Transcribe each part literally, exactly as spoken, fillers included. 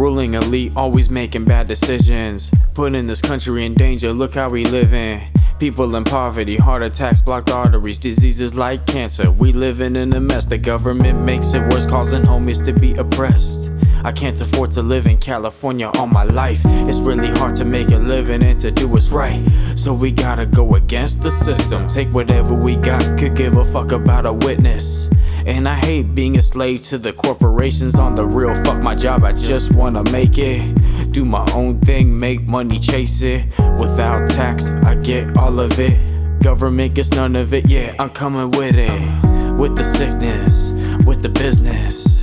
Ruling elite, always making bad decisions, putting this country in danger. Look how we living. People in poverty, heart attacks, blocked arteries, diseases like cancer. We living in a mess. The government makes it worse, causing homies to be oppressed. I can't afford to live in California all my life. It's really hard to make a living and to do what's right. So we gotta go against the system. Take whatever we got, could give a fuck about a witness. And I hate being a slave to the corporations. On the real, fuck my job, I just wanna make it. Do my own thing, make money, chase it. Without tax, I get all of it. Government gets none of it, yeah, I'm coming with it. With the sickness, with the business.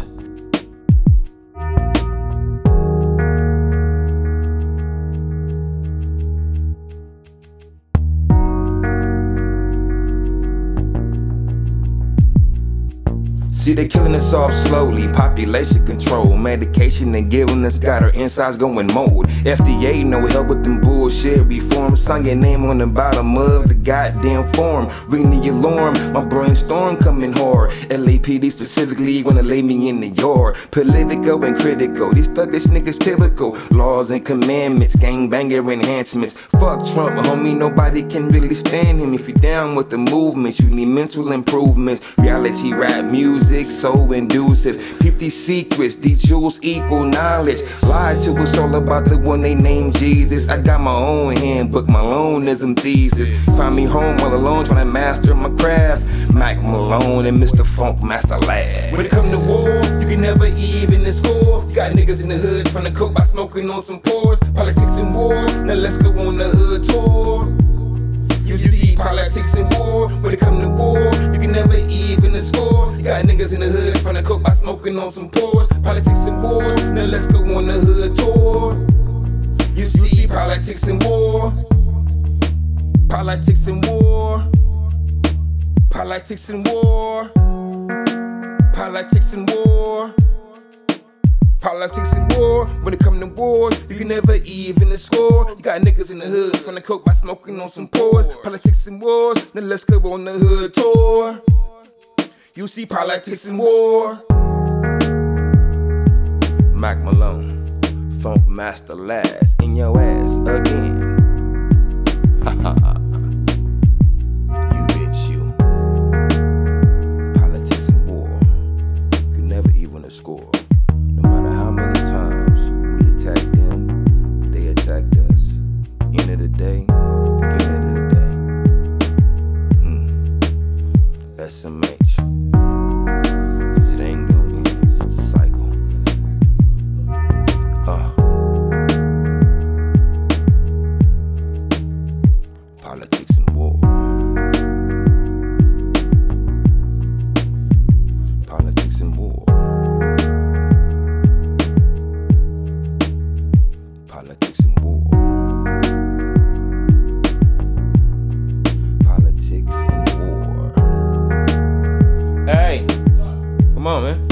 See, they killing us off slowly, population control, medication they giving us got our insides going mold. F D A no help with them bullshit reforms. Sign your name on the bottom of the goddamn form. Ring the alarm, my brainstorm coming hard. L A P D specifically wanna lay me in the yard. Political and critical, these thuggish niggas typical. Laws and commandments, gangbanger enhancements. Fuck Trump, homie, nobody can really stand him. If you down with the movements, you need mental improvements. Reality rap music, so inducive. Peep these secrets, these jewels equal knowledge. Lied to us all about the one they named Jesus. I got my own handbook, my Maloneism thesis. Find me home all alone trying to master my craft. Mac Malone and Mister Funk Master Lad. When it come to war, you can never even score. Got niggas in the hood trying to cope by smoking on some pores. Politics and war, now let's go on the hood tour. You see politics and war, when it come to war, you can never even score. You got niggas in the hood trying to cope by smoking on some pores. Politics and war, now let's go on the hood tour. You see politics and war, politics and war, politics and war, politics and war. Politics and war, when it come to war, you can never even score. You got niggas in the hood trying to cope by smoking on some pores. Politics and wars, then let's go on the hood tour. You see politics and war. Mac Malone, Funk Master Last, in your ass again. Ha ha. You bitch, you. Politics and war, you can never even score. No matter how many times we attack them, they attacked us. End of the day, beginning of the day. Hmm. S M H. It ain't gonna end, it's just a cycle. Uh. Politics and war. Politics and war. Politics and war. Politics and war. Hey, come on, man.